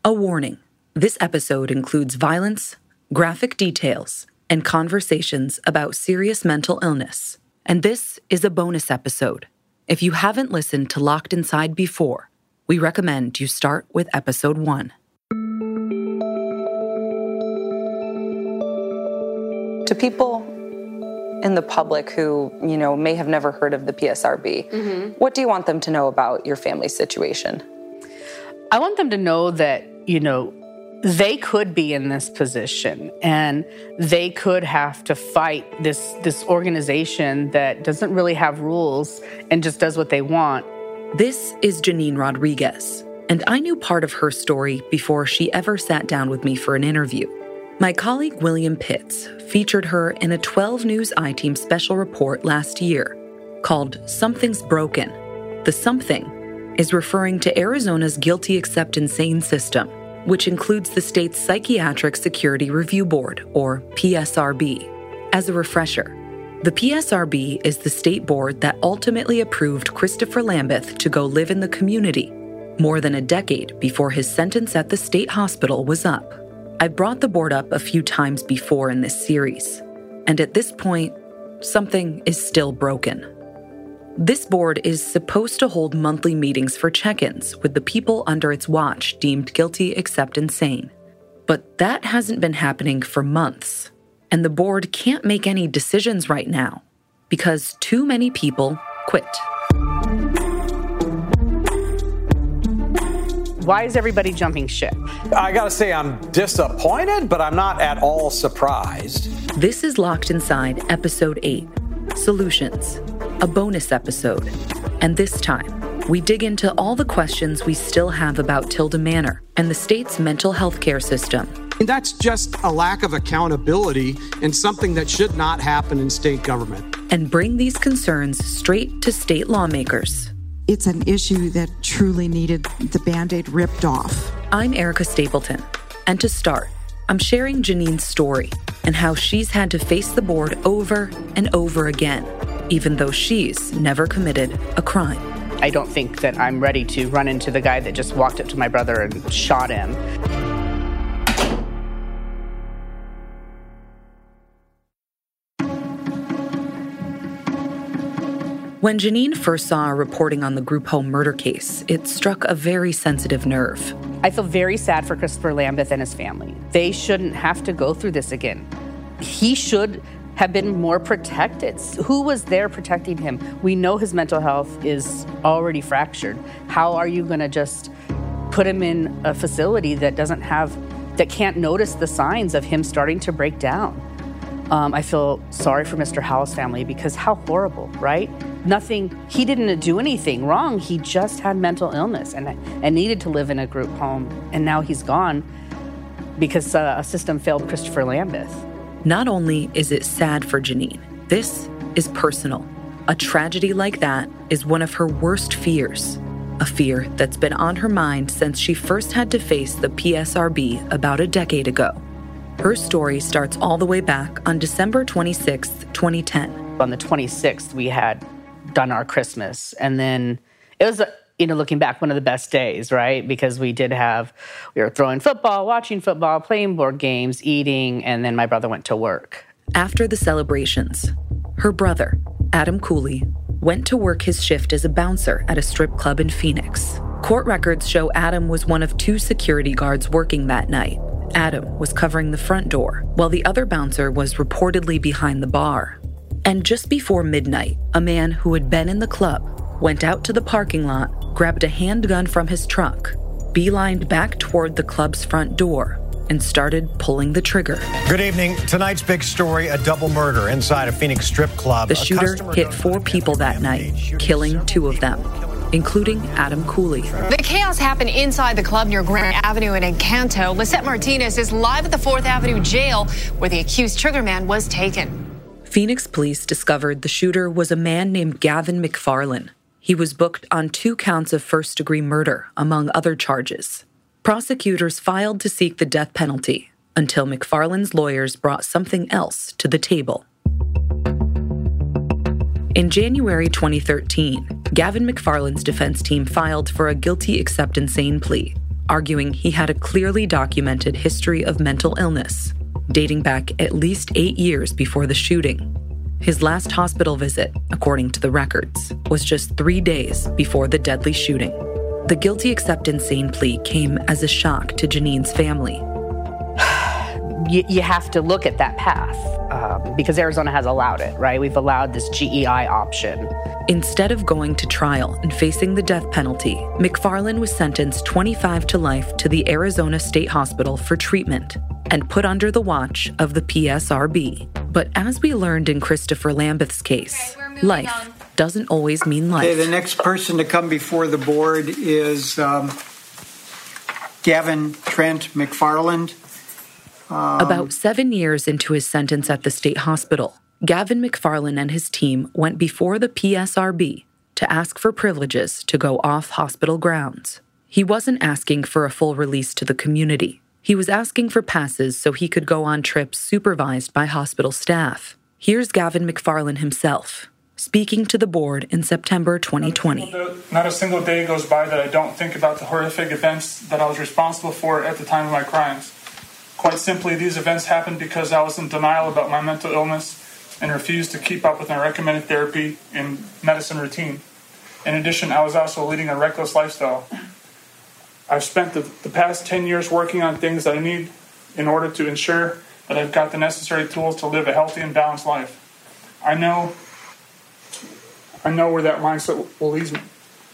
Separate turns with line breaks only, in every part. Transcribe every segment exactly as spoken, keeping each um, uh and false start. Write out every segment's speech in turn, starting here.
A warning. This episode includes violence, graphic details, and conversations about serious mental illness. And this is a bonus episode. If you haven't listened to Locked Inside before, we recommend you start with episode one.
To people in the public who, you know, may have never heard of the P S R B, mm-hmm. what do you want them to know about your family's situation?
I want them to know that, you know, they could be in this position and they could have to fight this, this organization that doesn't really have rules and just does what they want.
This is Janine Rodriguez, and I knew part of her story before she ever sat down with me for an interview. My colleague William Pitts featured her in a twelve News I-Team special report last year called Something's Broken. The something is referring to Arizona's Guilty Except Insane system, which includes the state's Psychiatric Security Review Board, or P S R B. As a refresher, the P S R B is the state board that ultimately approved Christopher Lambeth to go live in the community more than a decade before his sentence at the state hospital was up. I've brought the board up a few times before in this series, and at this point, something is still broken. This board is supposed to hold monthly meetings for check-ins with the people under its watch deemed guilty except insane. But that hasn't been happening for months, and the board can't make any decisions right now because too many people quit.
Why is everybody jumping ship?
I gotta say I'm disappointed, but I'm not at all surprised.
This is Locked Inside, Episode eight, Solutions, a bonus episode. And this time, we dig into all the questions we still have about Tilda Manor and the state's mental health care system.
And that's just a lack of accountability and something that should not happen in state government.
And bring these concerns straight to state lawmakers.
It's an issue that truly needed the Band-Aid ripped off.
I'm Erica Stapleton, and to start, I'm sharing Janine's story and how she's had to face the board over and over again, even though she's never committed a crime.
I don't think that I'm ready to run into the guy that just walked up to my brother and shot him.
When Janine first saw our reporting on the group home murder case, it struck a very sensitive nerve.
I feel very sad for Christopher Lambeth and his family. They shouldn't have to go through this again. He should have been more protected. Who was there protecting him? We know his mental health is already fractured. How are you going to just put him in a facility that doesn't have, that can't notice the signs of him starting to break down? Um, I feel sorry for Mister Howell's family because how horrible, right? Nothing, he didn't do anything wrong. He just had mental illness and, and needed to live in a group home. And now he's gone because uh, a system failed Christopher Lambeth.
Not only is it sad for Janine, this is personal. A tragedy like that is one of her worst fears, a fear that's been on her mind since she first had to face the P S R B about a decade ago. Her story starts all the way back on December twenty-sixth, twenty ten.
On the twenty-sixth, we had done our Christmas, and then it was, you know, looking back, one of the best days, right? Because we did have, we were throwing football, watching football, playing board games, eating, and then my brother went to work.
After the celebrations, her brother, Adam Cooley, went to work his shift as a bouncer at a strip club in Phoenix. Court records show Adam was one of two security guards working that night. Adam was covering the front door, while the other bouncer was reportedly behind the bar. And just before midnight, a man who had been in the club went out to the parking lot, grabbed a handgun from his truck, beelined back toward the club's front door, and started pulling the trigger.
Good evening. Tonight's big story, a double murder inside a Phoenix strip club.
The shooter hit four people that night, killing two of them, including Adam Cooley.
The chaos happened inside the club near Grand Avenue in Encanto. Lisette Martinez is live at the Fourth Avenue jail where the accused triggerman was taken.
Phoenix police discovered the shooter was a man named Gavin McFarland. He was booked on two counts of first-degree murder, among other charges. Prosecutors filed to seek the death penalty until McFarland's lawyers brought something else to the table. In January twenty thirteen, Gavin McFarland's defense team filed for a guilty except insane plea, arguing he had a clearly documented history of mental illness, dating back at least eight years before the shooting. His last hospital visit, according to the records, was just three days before the deadly shooting. The guilty except insane plea came as a shock to Janine's family.
You, you have to look at that path um, because Arizona has allowed it, right? We've allowed this G E I option.
Instead of going to trial and facing the death penalty, McFarland was sentenced twenty-five to life to the Arizona State Hospital for treatment and put under the watch of the P S R B. But as we learned in Christopher Lambeth's case, okay, life on. doesn't always mean life.
Okay, the next person to come before the board is um, Gavin Trent McFarland. Um,
About seven years into his sentence at the state hospital, Gavin McFarland and his team went before the P S R B to ask for privileges to go off hospital grounds. He wasn't asking for a full release to the community. He was asking for passes so he could go on trips supervised by hospital staff. Here's Gavin McFarland himself, speaking to the board in September twenty twenty.
Not a, single, not a single day goes by that I don't think about the horrific events that I was responsible for at the time of my crimes. Quite simply, these events happened because I was in denial about my mental illness and refused to keep up with my recommended therapy and medicine routine. In addition, I was also leading a reckless lifestyle. I've spent the, the past ten years working on things that I need in order to ensure that I've got the necessary tools to live a healthy and balanced life. I know, I know where that mindset will lead me.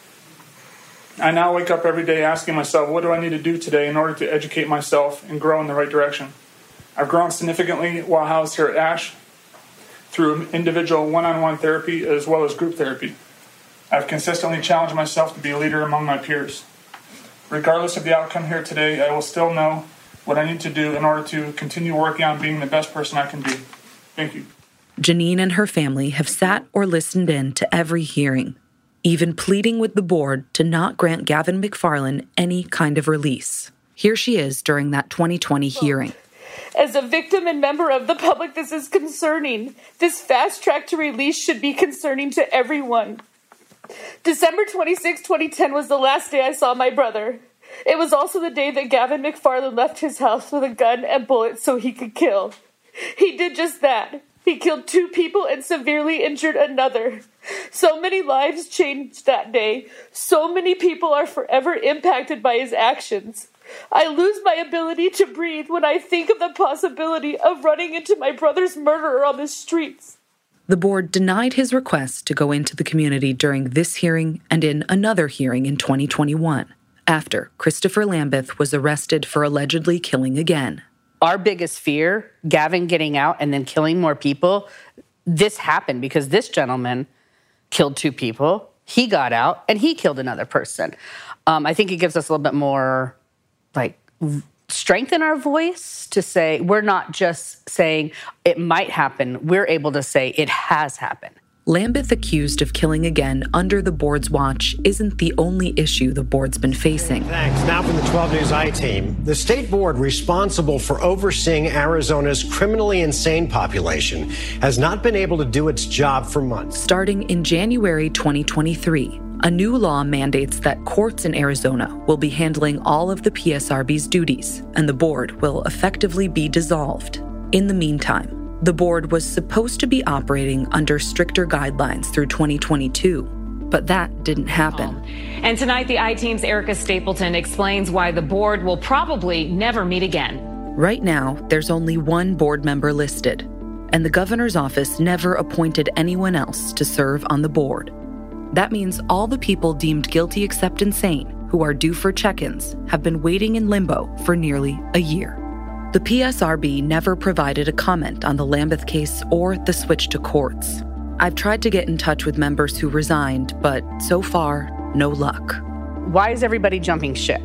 I now wake up every day asking myself, what do I need to do today in order to educate myself and grow in the right direction? I've grown significantly while housed here at ASH through individual one-on-one therapy as well as group therapy. I've consistently challenged myself to be a leader among my peers. Regardless of the outcome here today, I will still know what I need to do in order to continue working on being the best person I can be. Thank you.
Janine and her family have sat or listened in to every hearing, even pleading with the board to not grant Gavin McFarland any kind of release. Here she is during that twenty twenty hearing.
As a victim and member of the public, this is concerning. This fast track to release should be concerning to everyone. December twenty-sixth, twenty ten was the last day I saw my brother. It was also the day that Gavin McFarland left his house with a gun and bullets so he could kill. He did just that. He killed two people and severely injured another. So many lives changed that day. So many people are forever impacted by his actions. I lose my ability to breathe when I think of the possibility of running into my brother's murderer on the streets.
The board denied his request to go into the community during this hearing and in another hearing in twenty twenty-one, after Christopher Lambeth was arrested for allegedly killing again.
Our biggest fear, Gavin getting out and then killing more people, this happened because this gentleman killed two people. He got out and he killed another person. Um, I think it gives us a little bit more, like, strength in our voice to say we're not just saying it might happen. We're able to say it has happened.
Lambeth accused of killing again under the board's watch isn't the only issue the board's been facing.
Thanks. Now from the twelve News I-Team. The state board responsible for overseeing Arizona's criminally insane population has not been able to do its job for months.
Starting in January twenty twenty-three, a new law mandates that courts in Arizona will be handling all of the P S R B's duties, and the board will effectively be dissolved. In the meantime, the board was supposed to be operating under stricter guidelines through twenty twenty-two, but that didn't happen.
And tonight, the I-Team's Erica Stapleton explains why the board will probably never meet again.
Right now, there's only one board member listed, and the governor's office never appointed anyone else to serve on the board. That means all the people deemed guilty except insane, who are due for check-ins, have been waiting in limbo for nearly a year. The P S R B never provided a comment on the Lambeth case or the switch to courts. I've tried to get in touch with members who resigned, but so far, no luck.
Why is everybody jumping ship?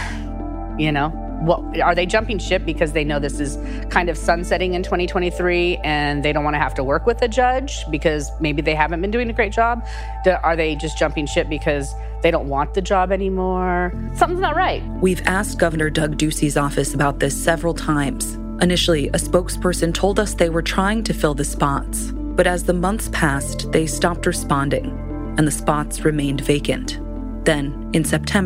You know? What, are they jumping ship because they know this is kind of sunsetting in twenty twenty-three and they don't want to have to work with a judge because maybe they haven't been doing a great job? Do, are they just jumping ship because they don't want the job anymore? Something's not right.
We've asked Governor Doug Ducey's office about this several times. Initially, a spokesperson told us they were trying to fill the spots. But as the months passed, they stopped responding, and the spots remained vacant. Then, in September,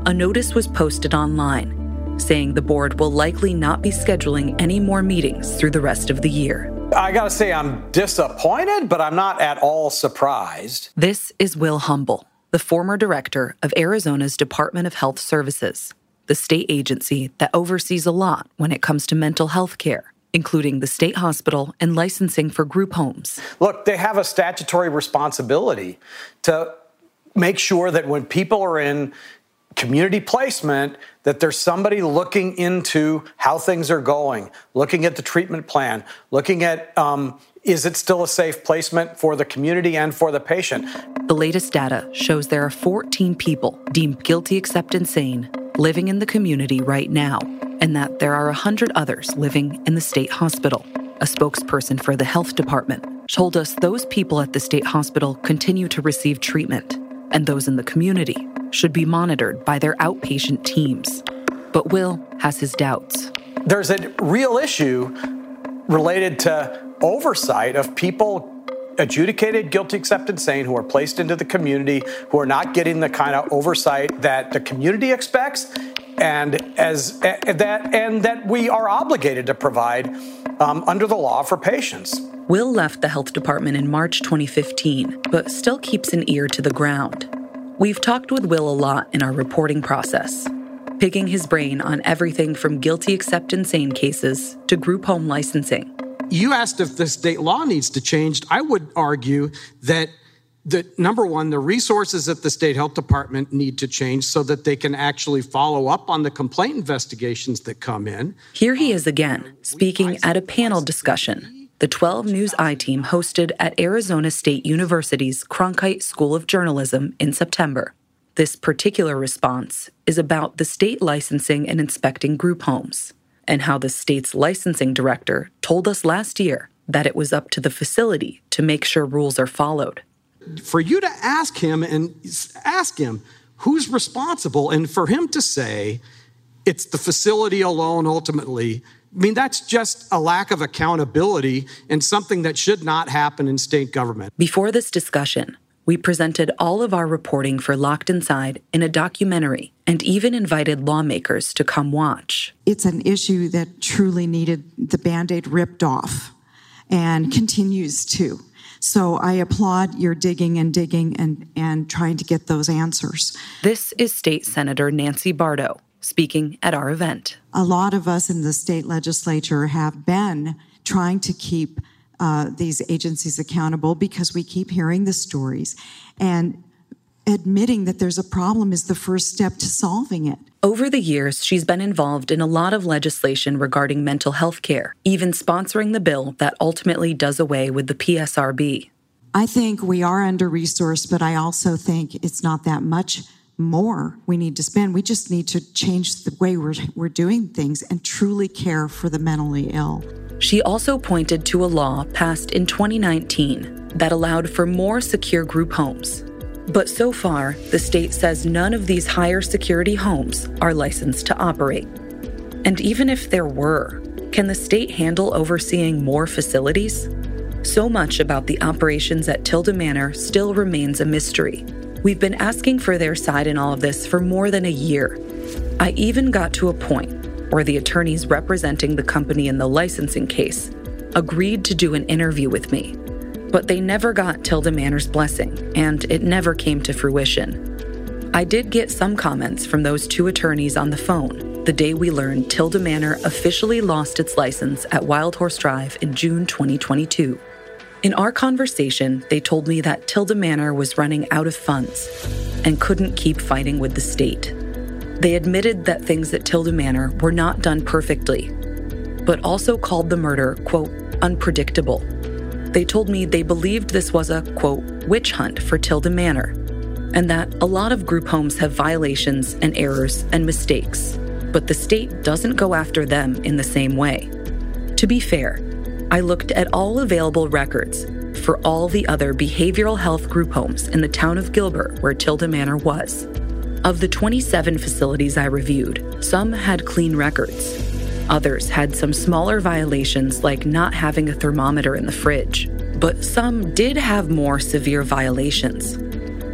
a notice was posted online saying the board will likely not be scheduling any more meetings through the rest of the year.
I gotta say, I'm disappointed, but I'm not at all surprised.
This is Will Humble, the former director of Arizona's Department of Health Services, the state agency that oversees a lot when it comes to mental health care, including the state hospital and licensing for group homes.
Look, they have a statutory responsibility to make sure that when people are in community placement, that there's somebody looking into how things are going, looking at the treatment plan, looking at um, is it still a safe placement for the community and for the patient.
The latest data shows there are fourteen people deemed guilty except insane living in the community right now, and that there are one hundred others living in the state hospital. A spokesperson for the health department told us those people at the state hospital continue to receive treatment, and those in the community should be monitored by their outpatient teams. But Will has his doubts.
There's a real issue related to oversight of people adjudicated guilty except insane who are placed into the community, who are not getting the kind of oversight that the community expects and as uh, that and that we are obligated to provide um, under the law for patients.
Will left the health department in March twenty fifteen, but still keeps an ear to the ground. We've talked with Will a lot in our reporting process, picking his brain on everything from guilty except insane cases to group home licensing.
You asked if the state law needs to change. I would argue that, that, number one, the resources at the state health department need to change so that they can actually follow up on the complaint investigations that come in.
Here he is again, speaking at a panel discussion the twelve News I-Team hosted at Arizona State University's Cronkite School of Journalism in September. This particular response is about the state licensing and inspecting group homes, and how the state's licensing director told us last year that it was up to the facility to make sure rules are followed.
For you to ask him and ask him who's responsible, and for him to say it's the facility alone ultimately, I mean, that's just a lack of accountability and something that should not happen in state government.
Before this discussion, we presented all of our reporting for Locked Inside in a documentary and even invited lawmakers to come watch.
It's an issue that truly needed the Band-Aid ripped off and continues to. So I applaud your digging and digging and, and trying to get those answers.
This is State Senator Nancy Bardo speaking at our event.
A lot of us in the state legislature have been trying to keep uh, these agencies accountable because we keep hearing the stories, and admitting that there's a problem is the first step to solving it.
Over the years, she's been involved in a lot of legislation regarding mental health care, even sponsoring the bill that ultimately does away with the P S R B.
I think we are under-resourced, but I also think it's not that much more we need to spend. We just need to change the way we're, we're doing things and truly care for the mentally ill.
She also pointed to a law passed in twenty nineteen that allowed for more secure group homes. But so far, the state says none of these higher security homes are licensed to operate. And even if there were, can the state handle overseeing more facilities? So much about the operations at Tilda Manor still remains a mystery. We've been asking for their side in all of this for more than a year. I even got to a point where the attorneys representing the company in the licensing case agreed to do an interview with me. But they never got Tilda Manor's blessing, and it never came to fruition. I did get some comments from those two attorneys on the phone the day we learned Tilda Manor officially lost its license at Wild Horse Drive in June twenty twenty-two. In our conversation, they told me that Tilda Manor was running out of funds and couldn't keep fighting with the state. They admitted that things at Tilda Manor were not done perfectly, but also called the murder, quote, unpredictable. They told me they believed this was a, quote, witch hunt for Tilda Manor, and that a lot of group homes have violations and errors and mistakes, but the state doesn't go after them in the same way. To be fair, I looked at all available records for all the other behavioral health group homes in the town of Gilbert where Tilda Manor was. Of the twenty-seven facilities I reviewed, some had clean records. Others had some smaller violations like not having a thermometer in the fridge, but some did have more severe violations.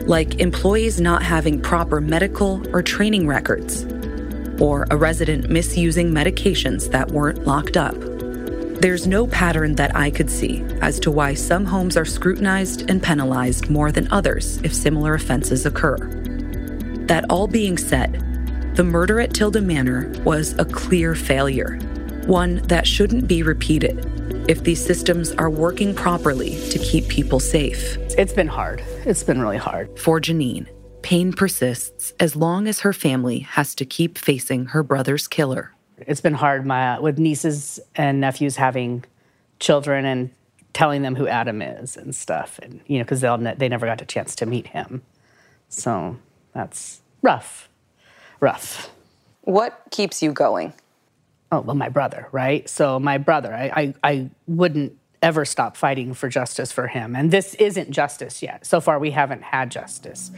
like employees not having proper medical or training records, or a resident misusing medications that weren't locked up. There's no pattern that I could see as to why some homes are scrutinized and penalized more than others if similar offenses occur. That all being said, the murder at Tilden Manor was a clear failure, one that shouldn't be repeated if these systems are working properly to keep people safe.
It's been hard. It's been really hard.
For Janine, pain persists as long as her family has to keep facing her brother's killer.
It's been hard my, with nieces and nephews having children and telling them who Adam is and stuff, and you know, because they'll ne- they never got a chance to meet him. So that's rough, rough.
What keeps you going?
Oh, well, my brother, right? So my brother, I, I, I wouldn't ever stop fighting for justice for him. And this isn't justice yet. So far, we haven't had justice.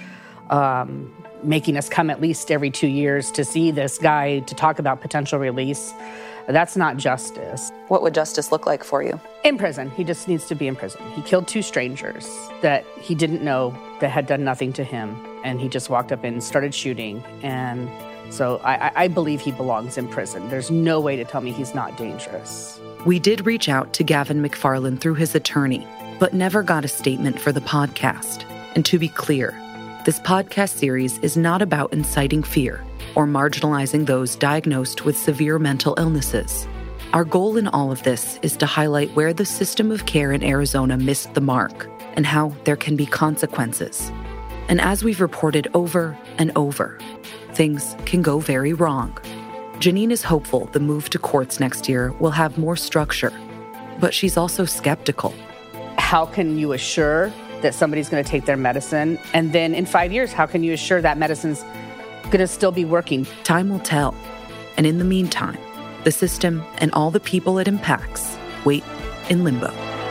Um, making us come at least every two years to see this guy, to talk about potential release, that's not justice.
What would justice look like for you?
In prison. He just needs to be in prison. He killed two strangers that he didn't know, that had done nothing to him. And he just walked up and started shooting. And so I, I believe he belongs in prison. There's no way to tell me he's not dangerous.
We did reach out to Gavin McFarland through his attorney, but never got a statement for the podcast. And to be clear, this podcast series is not about inciting fear or marginalizing those diagnosed with severe mental illnesses. Our goal in all of this is to highlight where the system of care in Arizona missed the mark and how there can be consequences. And as we've reported over and over, things can go very wrong. Janine is hopeful the move to courts next year will have more structure, but she's also skeptical.
How can you assure that somebody's going to take their medicine? And then in five years, how can you assure that medicine's going to still be working?
Time will tell. And in the meantime, the system and all the people it impacts wait in limbo.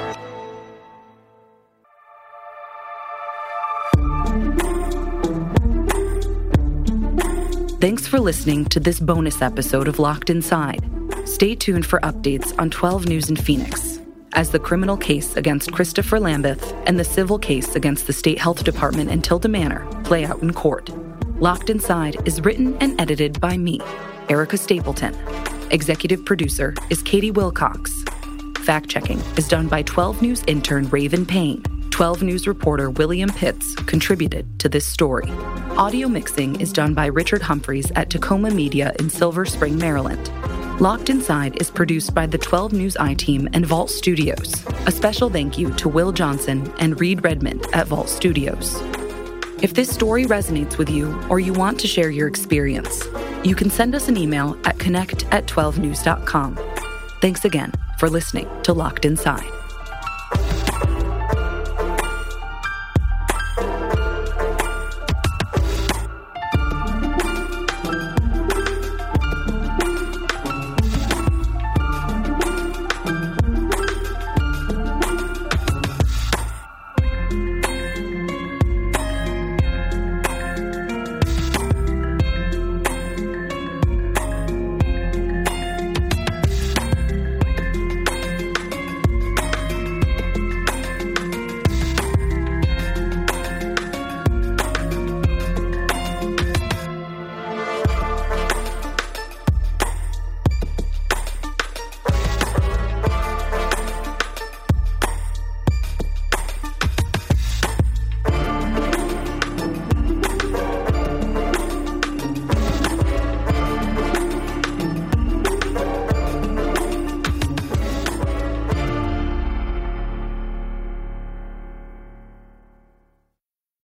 Thanks for listening to this bonus episode of Locked Inside. Stay tuned for updates on twelve News in Phoenix as the criminal case against Christopher Lambeth and the civil case against the State Health Department and Tilden Manor play out in court. Locked Inside is written and edited by me, Erica Stapleton. Executive producer is Katie Wilcox. Fact-checking is done by twelve News intern Raven Payne. twelve News reporter William Pitts contributed to this story. Audio mixing is done by Richard Humphreys at Tacoma Media in Silver Spring, Maryland. Locked Inside is produced by the twelve News I-Team and Vault Studios. A special thank you to Will Johnson and Reed Redmond at Vault Studios. If this story resonates with you or you want to share your experience, you can send us an email at connect at twelve news dot com. Thanks again for listening to Locked Inside.